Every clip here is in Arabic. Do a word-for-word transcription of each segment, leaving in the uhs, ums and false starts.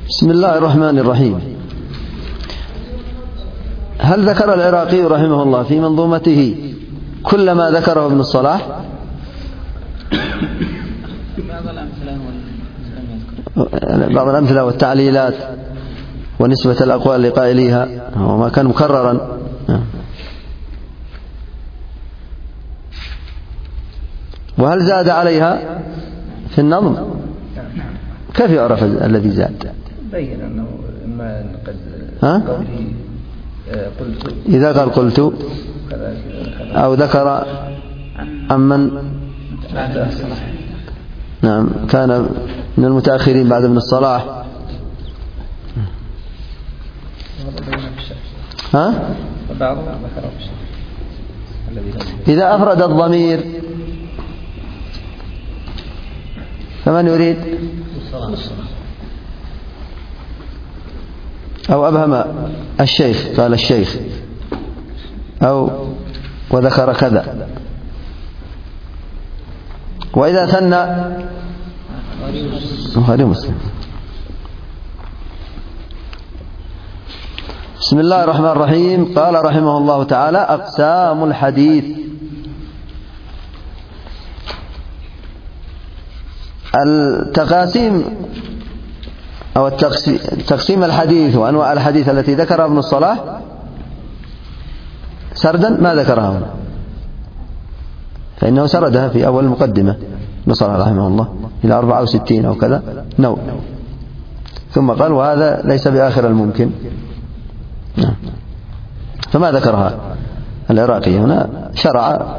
بسم الله الرحمن الرحيم. هل ذكر العراقي رحمه الله في منظومته كل ما ذكره ابن الصلاح؟ بعض الأمثلة والتعليلات ونسبة الأقوال لقائليها وما كان مكررا. وهل زاد عليها في النظم؟ كيف يعرف الذي زاد؟ بين أنه إما قد قوله قلت إذا قال قلت أو ذكر عمن نعم كان من المتأخرين بعد ابن الصلاح. ها؟ إذا أفرد الضمير فمن يريد؟ أو أبهم الشيخ قال الشيخ أو وذكر كذا. وإذا ثنى بخاري مسلم. بسم الله الرحمن الرحيم. قال رحمه الله تعالى: أقسام الحديث. التقاسيم أو تقسيم الحديث وأنواع الحديث التي ذكرها ابن الصلاح سردا ما ذكرها هنا، فإنه سردها في أول المقدمة ابن الصلاح رحمه الله إلى أربعة وستين أو كذا نوع، ثم قال وهذا ليس بآخر الممكن، فما ذكرها العراقي هنا، شرع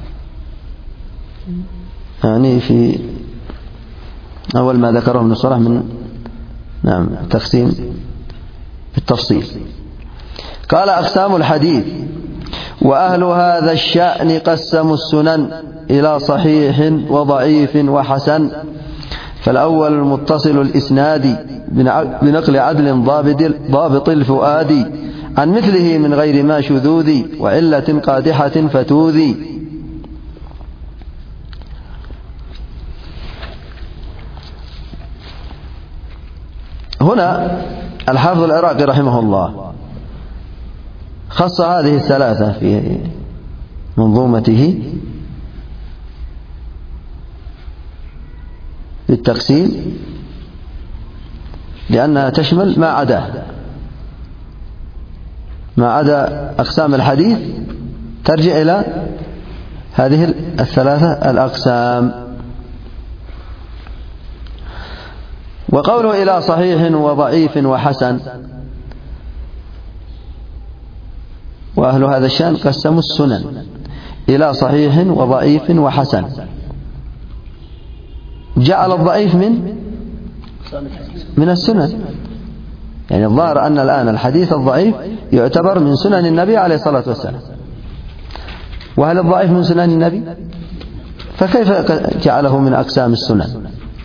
يعني في أول ما ذكره ابن الصلاح من نعم تقسيم بالتفصيل. قال: أقسام الحديث. وأهل هذا الشأن قسموا السنن إلى صحيح وضعيف وحسن. فالأول المتصل الإسناد بنقل عدل ضابط الفؤاد عن مثله من غير ما شذوذ وعلة قادحة فتوذي. هنا الحافظ العراقي رحمه الله خص هذه الثلاثة في منظومته بالتقسيم لأنها تشمل ما عدا ما عدا أقسام الحديث، ترجع إلى هذه الثلاثة الأقسام. وقوله إلى صحيح وضعيف وحسن، وأهل هذا الشأن قسموا السنن إلى صحيح وضعيف وحسن. جعل الضعيف من من السنن، يعني الظاهر أن الآن الحديث الضعيف يعتبر من سنن النبي عليه الصلاة والسلام. وهل الضعيف من سنن النبي؟ فكيف جعله من أقسام السنن؟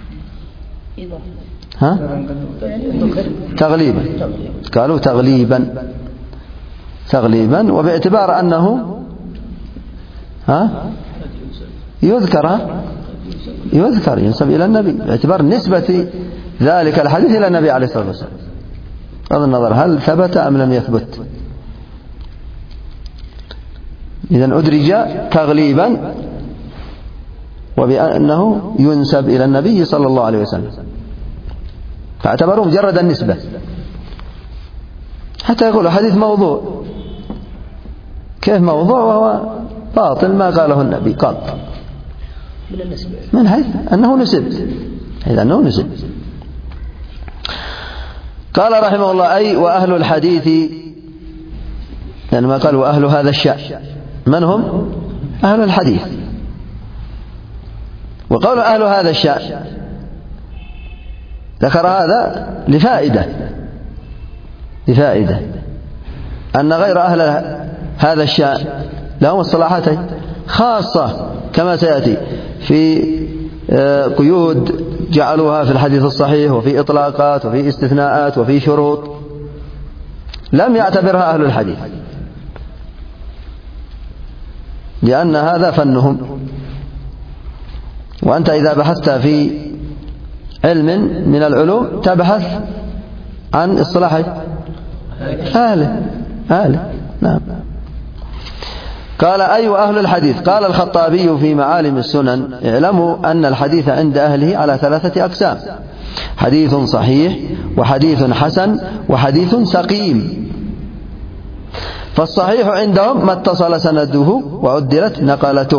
ها؟ تغليبا، قالوا تغليبا تغليبا وباعتبار أنه ها يذكر يذكر ينسب إلى النبي باعتبار نسبة ذلك الحديث إلى النبي عليه الصلاة والسلام، بغض النظر هل ثبت أم لم يثبت. إذن أدرج تغليبا وبأنه ينسب إلى النبي صلى الله عليه وسلم، فاعتبروا مجرد النسبة، حتى يقولوا حديث موضوع. كيف موضوع وهو باطل ما قاله النبي قط، من حيث أنه نسب، حيث أنه نسب. قال رحمه الله: أي وأهل الحديث، يعني ما قال وأهل هذا الشأن، من هم؟ أهل الحديث. وقول أهل هذا الشأن ذكر هذا لفائدة لفائدة أن غير أهل هذا الشأن لهم الصلاحتين خاصة كما سيأتي في قيود جعلوها في الحديث الصحيح، وفي إطلاقات، وفي استثناءات، وفي شروط لم يعتبرها أهل الحديث، لأن هذا فنهم. وأنت إذا بحثت في علم من العلوم تبحث عن اصطلاح أهله أهله نعم. قال أي أهل الحديث؟ قال الخطابي في معالم السنن اعلموا أن الحديث عند أهله على ثلاثة أقسام: حديث صحيح، وحديث حسن، وحديث سقيم. فالصحيح عندهم ما اتصل سنده وعدلت نقلته.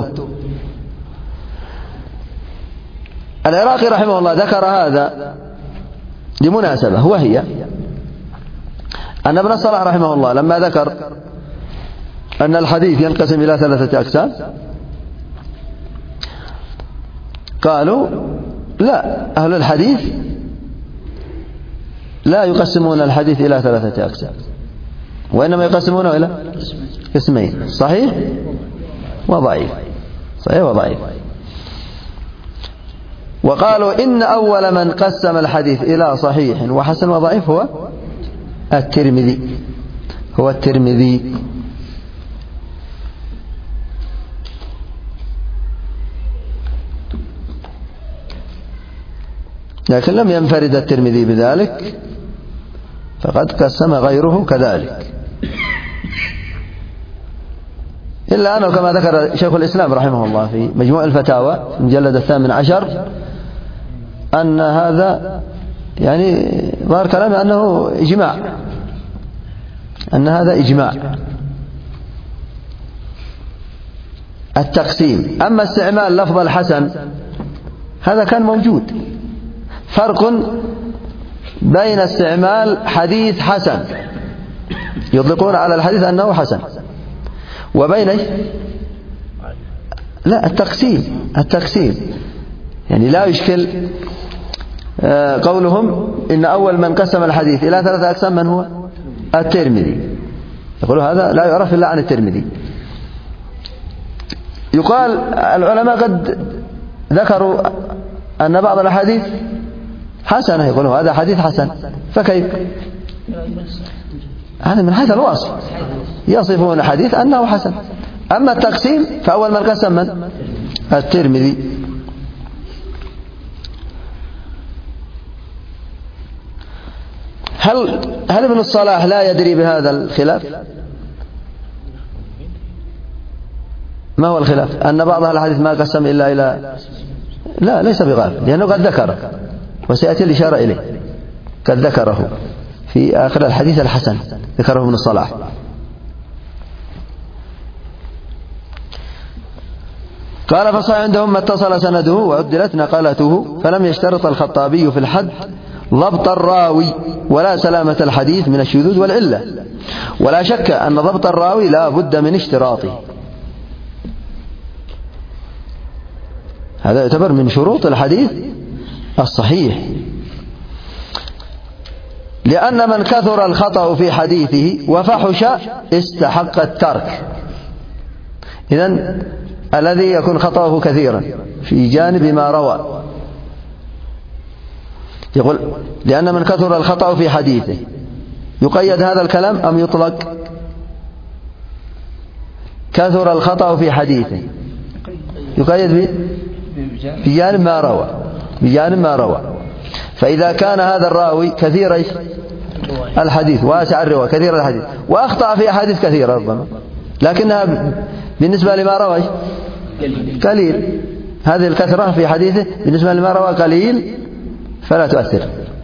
العراقي رحمه الله ذكر هذا لمناسبة، وهي أن ابن الصلاح رحمه الله لما ذكر أن الحديث ينقسم إلى ثلاثة أقسام قالوا لا، أهل الحديث لا يقسمون الحديث إلى ثلاثة أقسام، وإنما يقسمونه إلى قسمين: صحيح وضعيف. صحيح وضعيف. وقالوا إن أول من قسم الحديث إلى صحيح وحسن وضعيف هو الترمذي هو الترمذي لكن لم ينفرد الترمذي بذلك، فقد قسم غيره كذلك، إلا أنه كما ذكر شيخ الإسلام رحمه الله في مجموع الفتاوى في المجلد الثامن عشر أن هذا يعني ظاهر كلامه أنه إجماع أن هذا إجماع التقسيم. أما استعمال لفظ الحسن هذا كان موجود. فرق بين استعمال حديث حسن يطلقون على الحديث أنه حسن، وبين لا التقسيم التقسيم يعني لا يشكل قولهم إن أول من قسم الحديث إلى ثلاثة أقسام من هو؟ الترمذي. يقول هذا لا يعرف إلا عن الترمذي. يقال العلماء قد ذكروا أن بعض الأحاديث حسنة، يقولوا هذا حديث حسن، فكيف؟ هذا من حيث الوصف يصفون الحديث أنه حسن. أما التقسيم فأول من قسم من؟ الترمذي. هل هل ابن الصلاح لا يدري بهذا الخلاف؟ ما هو الخلاف؟ أن بعض الحديث ما قسم إلا إلى لا ليس بغافل، لأنه قد ذكره وسيأتي الإشارة إليه، قد ذكره في آخر الحديث الحسن، ذكره ابن الصلاح. قال فصح عندهم ما اتصل سنده وعدلت نقلته، فلم يشترط الخطابي في الحد ضبط الراوي ولا سلامة الحديث من الشذوذ والعلة، ولا شك أن ضبط الراوي لا بد من اشتراطه. هذا يعتبر من شروط الحديث الصحيح، لأن من كثر الخطأ في حديثه وفحش استحق الترك. إذن الذي يكون خطأه كثيرا في جانب ما روى، يقول لأن من كثر الخطأ في حديثه، يقيد هذا الكلام أم يطلق؟ كثر الخطأ في حديثه يقيد بجانب ما روى بجانب ما روى فإذا كان هذا الراوي كثير الحديث واسع الرواية كثير الحديث وأخطأ في أحاديث كثيرة ربما، لكنها بالنسبة لما روى قليل، هذه الكثرة في حديثه بالنسبة لما روى قليل فلا تؤثر.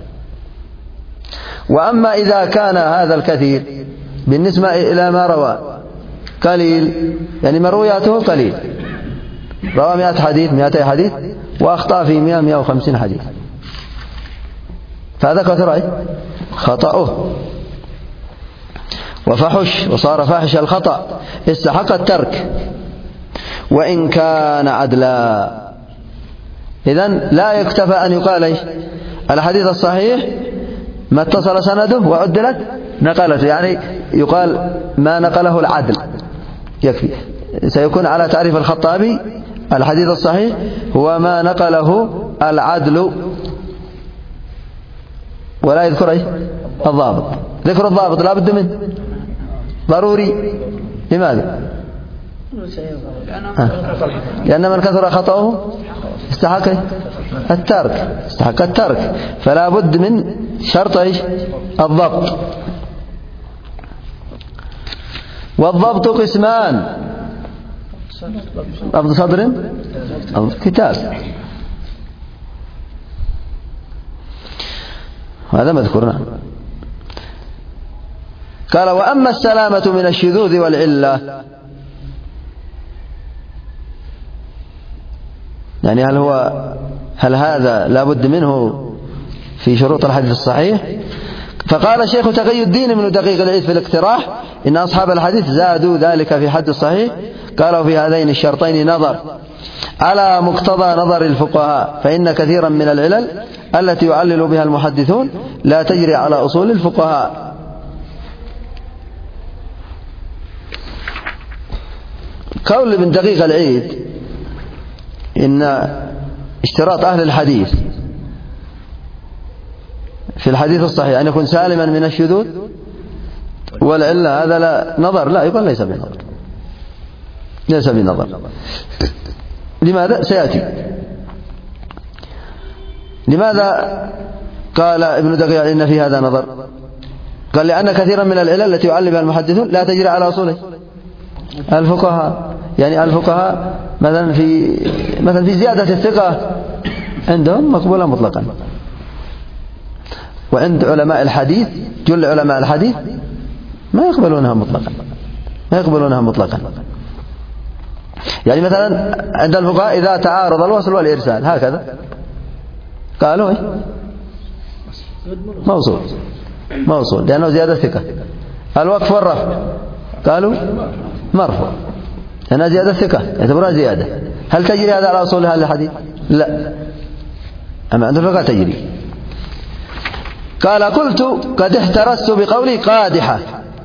وأما إذا كان هذا الكثير بالنسبة إلى ما روى قليل، يعني مروياته قليل، روى مئة حديث مئتي حديث وأخطأ في مئة مئة وخمسين حديث، فهذا كثر خطأه وفحش وصار فاحش الخطأ استحق الترك وإن كان عدلا. إذن لا يكتفى أن يقال إيش؟ الحديث الصحيح ما اتصل سنده وعدلت نقلته، يعني يقال ما نقله العدل يكفي. سيكون على تعريف الخطابي الحديث الصحيح هو ما نقله العدل، ولا يذكر أي الضابط. ذكر الضابط لا بد منه ضروري. لماذا؟ لأن من كثر خطأه استحق الترك استحق الترك فلا بد من شرط الضبط. والضبط قسمان: ضبط صدر ضبط كتاب. هذا مذكورنا. قال: وأما السلامة من الشذوذ والعلة، يعني هل هو هل هذا لا بد منه في شروط الحديث الصحيح؟ فقال الشيخ تقي الدين من دقيق العيد في الاقتراح: إن أصحاب الحديث زادوا ذلك في حد الصحيح. قالوا: في هذين الشرطين نظر على مقتضى نظر الفقهاء، فإن كثيرا من العلل التي يعلل بها المحدثون لا تجري على أصول الفقهاء. قول ابن دقيق العيد إن اشتراط أهل الحديث في الحديث الصحيح أن يكون سالما من الشذوذ والعلة، هذا لا نظر، لا يقول ليس بنظر، ليس بنظر. لماذا؟ سيأتي. لماذا قال ابن دقيق إن في هذا نظر؟ قال: لأن كثيرا من العلل التي يعلل بها المحدثون لا تجري على أصوله الفقهاء. يعني الفقهاء مثلا في مثلا في زيادة الثقة عندهم مقبولة مطلقا، وعند علماء الحديث جل علماء الحديث ما يقبلونها مطلقا، ما يقبلونها مطلقا. يعني مثلا عند الفقهاء إذا تعارض الوصل والإرسال هكذا قالوا إيه؟ موصول موصول لأنه زيادة ثقة. الوقف والرفع قالوا مرفوع لأنها زيادة ثقة، يعتبرها زيادة. هل تجري هذا على أصول هذا الحديث؟ لا، أما عند الفقهاء تجري. قال: قلت قد احترست بقولي قادحة.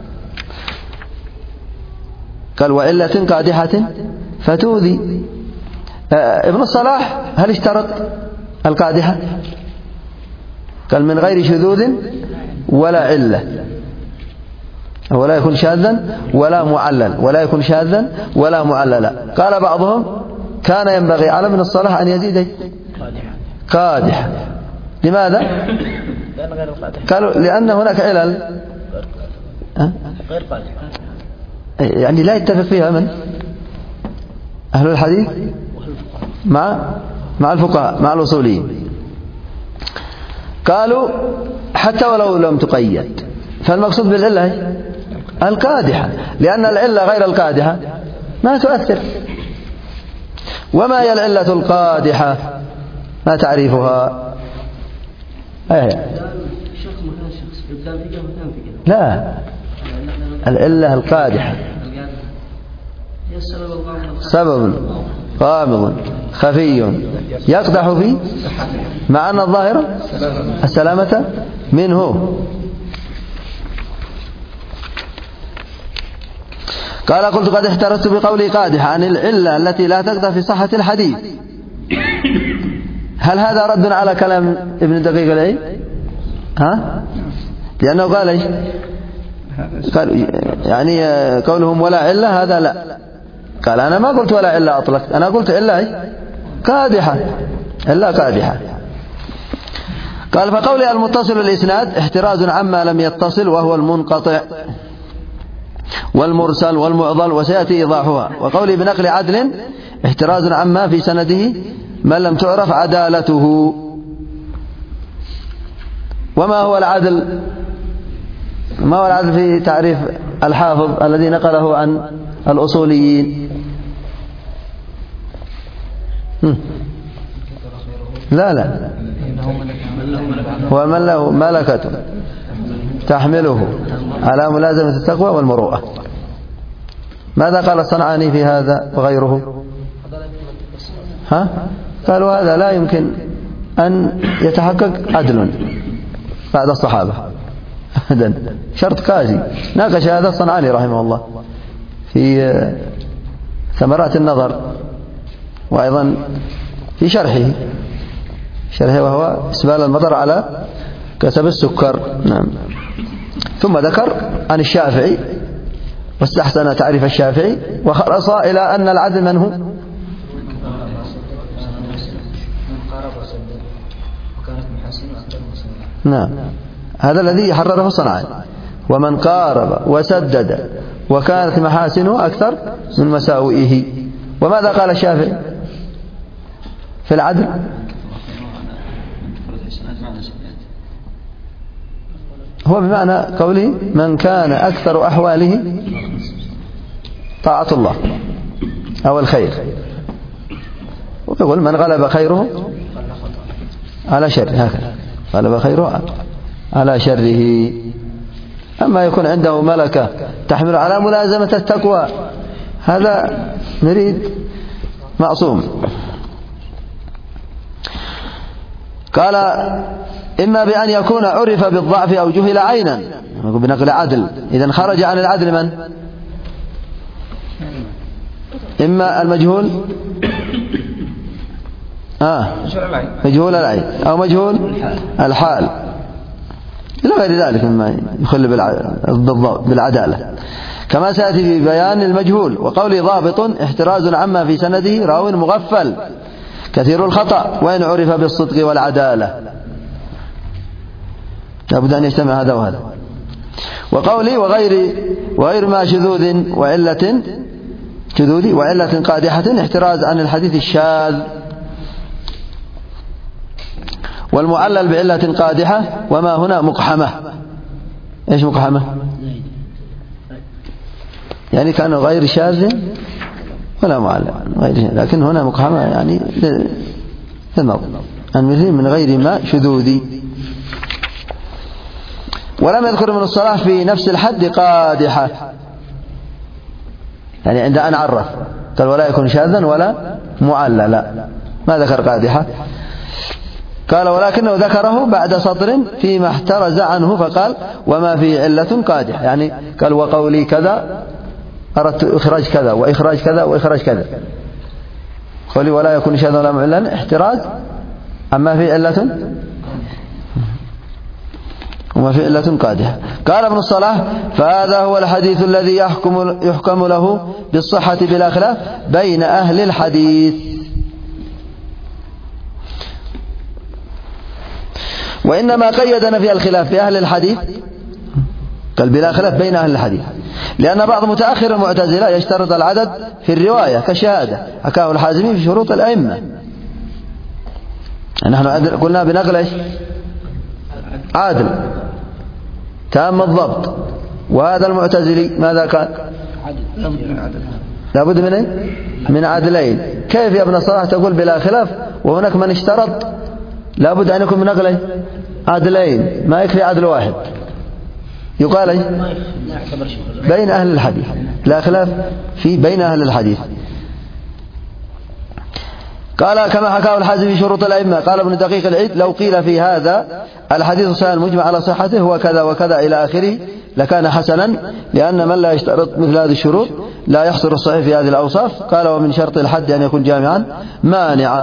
قال: وعلة قادحة فتوذي. آه ابن الصلاح هل اشترط القادحة؟ قال: من غير شذوذ ولا علة، ولا يكون شاذا ولا معلل، ولا يكون شاذا ولا معللا. قال بعضهم: كان ينبغي على ابن الصلاح أن يزيد قادحة. لماذا؟ قالوا: لأن هناك علل غير قادحة، يعني لا يتفق فيها من أهل الحديث مع مع الفقهاء مع الأصوليين. قالوا: حتى ولو لم تقيد، فالمقصود بالعلة القادحة، لأن العلة غير القادحة ما تؤثر. وما هي العلة القادحة؟ ما تعريفها؟ أيه. لا، العلة القادحة سبب غامض خفي يقدح فيه مع أن الظاهر السلامة منه. قال: قلت قد احترست بقولي قادحة عن العلة التي لا تقدح في صحة الحديث. هل هذا رد على كلام ابن دقيق العيد؟ ها؟ لأنه قال ايش؟ قال يعني قولهم ولا علة هذا لا. قال: أنا ما قلت ولا علة أطلقت، أنا قلت علة قادحة، علة قادحة. قال: فقولي المتصل الإسناد احتراز عما لم يتصل، وهو المنقطع والمرسل والمعضل، وسيأتي إيضاحها. وقولي بنقل عدل احتراز عما في سنده من لم تعرف عدالته. وما هو العدل؟ ما هو العدل في تعريف الحافظ الذي نقله عن الأصوليين؟ لا لا، هو من له ملكة تحمله على ملازمة التقوى والمروءة. ماذا قال الصنعاني في هذا وغيره؟ ها؟ قالوا: هذا لا يمكن أن يتحقق عدل بعد الصحابة أبدا، شرط قاسي. ناقش هذا الصنعاني رحمه الله في ثمرات النظر، وأيضا في شرحه شرحه وهو إسبال المطر على كسب السكر. نعم. ثم ذكر عن الشافعي واستحسن تعريف الشافعي وخلص إلى أن العدل من هو؟ نعم، هذا الذي حرره الصنعاني. ومن قارب وسدد وكانت محاسنه أكثر من مساوئه. وماذا قال الشافعي في العدل؟ هو بمعنى قوله من كان أكثر أحواله طاعة الله أو الخير، ويقول من غلب خيره على شره، هكذا غلب خيره على شره. أما يكون عنده ملكة تحمل على ملازمة التقوى، هذا نريد معصوم. قال إما بأن يكون عرف بالضعف أو جهل عينا، بنقل عدل. إذن خرج عن العدل من؟ إما المجهول آه مجهول العين أو مجهول الحال إلى غير ذلك مما يخل بالعدالة، كما سيأتي في بيان المجهول. وقول ضابط احتراز عما في سنده راو مغفل كثير الخطأ وإن عرف بالصدق والعدالة، لابد أن يجتمع هذا وهذا. وقولي وغير وغير ما شذوذ وعلة شذوذ وعلة قادحة احتراز عن الحديث الشاذ. والمعلل بعلة قادحة وما هنا مقحمة. إيش مقحمة؟ يعني كان غير شاذ ولا معلل غير، لكن هنا مقحمة يعني للنظر المثل من غير ما شذوذ. ولم يذكر من الصلاح في نفس الحد قادحة، يعني عند أن عرف قال ولا يكون شاذا ولا معللا، ما ذكر قادحة. قال ولكنه ذكره بعد سطر فيما احترز عنه فقال وما في علة قادحة، يعني قال وقولي كذا أردت إخراج كذا وإخراج كذا وإخراج كذا، قولي ولا يكون شاذا ولا معللا احتراز أما في علة وما في علة قادحة. قال ابن الصلاح فهذا هو الحديث الذي يحكم, يحكم له بالصحة بلا خلاف بين أهل الحديث. وإنما قيدنا في الخلاف بأهل الحديث قال بلا خلاف بين أهل الحديث، لأن بعض متأخر المعتزلة يشترط العدد في الرواية كالشهادة، حكاه الحازمي في شروط الأئمة. نحن قلنا بنقل إيش؟ عادل تام الضبط. وهذا المعتزلي ماذا كان؟ لابد من إيه؟ من عادلين. كيف يا ابن الصلاح تقول بلا خلاف وهناك من اشترط لابد أن يكون من نقل عادلين، ما يكفي عدل واحد؟ يقال بين أهل الحديث، لا خلاف في بين أهل الحديث. قال كما حكاه الحازمي في شروط الأئمة. قال ابن دقيق العيد لو قيل في هذا الحديث الصحيح المجمع على صحته هو كذا وكذا إلى آخره لكان حسنا، لأن من لا يشترط مثل هذه الشروط لا يحصر الصحيح في هذه الأوصاف. قال ومن شرط الحد أن يكون جامعا مانعا.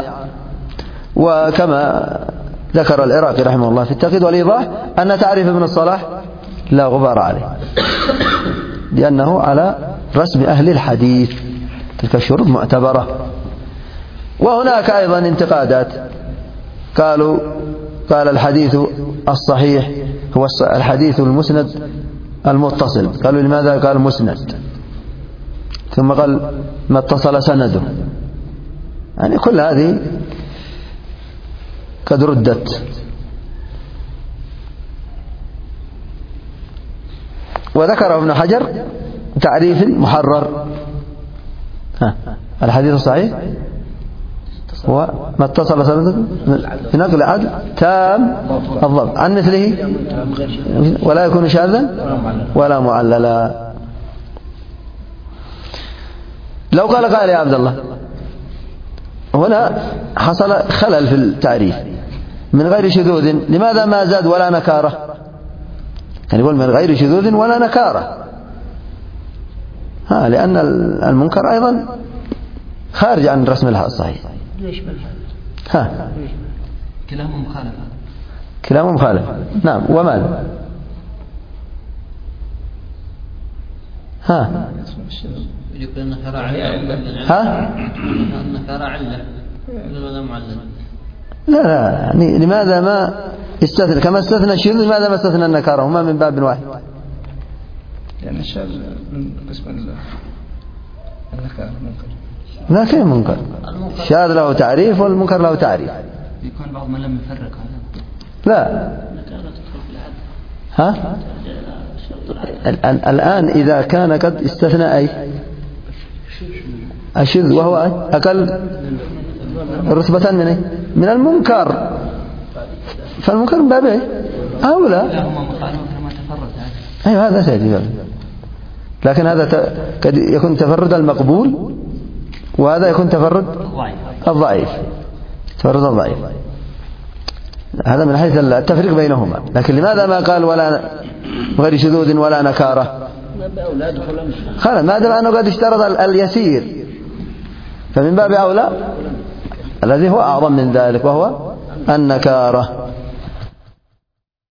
وكما ذكر العراقي رحمه الله في التقييد والإيضاح أن تعريف ابن الصلاح لا غبار عليه، لأنه على رسم أهل الحديث، تلك الشروط معتبرة. وهناك أيضا انتقادات، قالوا قال الحديث الصحيح هو الحديث المسند المتصل، قالوا لماذا قال مسند ثم قال ما اتصل سنده؟ يعني كل هذه قد ردت. وذكر ابن حجر تعريف محرر. ها. الحديث الصحيح هو ما اتصل سنده في نقل عدل تام الضبط عن مثله ولا يكون شاذا ولا معللا. لو قال قال يا عبد الله هنا حصل خلل في التعريف من غير شذوذ، لماذا ما زاد ولا نكارة؟ كان يقول من غير شذوذ ولا نكارة، ها لأن المنكر أيضا خارج عن رسم الصحيح. ها كلامه مخالف. كلامه مخالف. نعم. وماذا؟ ها يقول النكارة علة. ها النكارة علة ولا معلل؟ لا لا يعني لماذا ما استثنى كما استثنى الشذوذ، لماذا ما استثنى النكارة؟ هما من باب واحد. يعني الشاذ من قسم النكارة منكر. لا كيف منكر؟ الشاذ له تعريف والمنكر له تعريف. يكون بعض من لم يفرق هذا. لا. ها؟ الآن إذا كان قد استثنى أي الشذ وهو أقل رتبة من أي؟ من المنكر، فالمنكر من بابه أولى. أيوة هذا سيدي، لكن هذا قد يكون تفرد المقبول وهذا يكون تفرد الضعيف، تفرد الضعيف. هذا من حيث التفريق بينهما. لكن لماذا ما قال ولا غير شذوذ ولا نكارة؟ خلاص ما دام أنه قد اشترط اليسير فمن باب أولى الذي هو أعظم من ذلك وهو النكارة.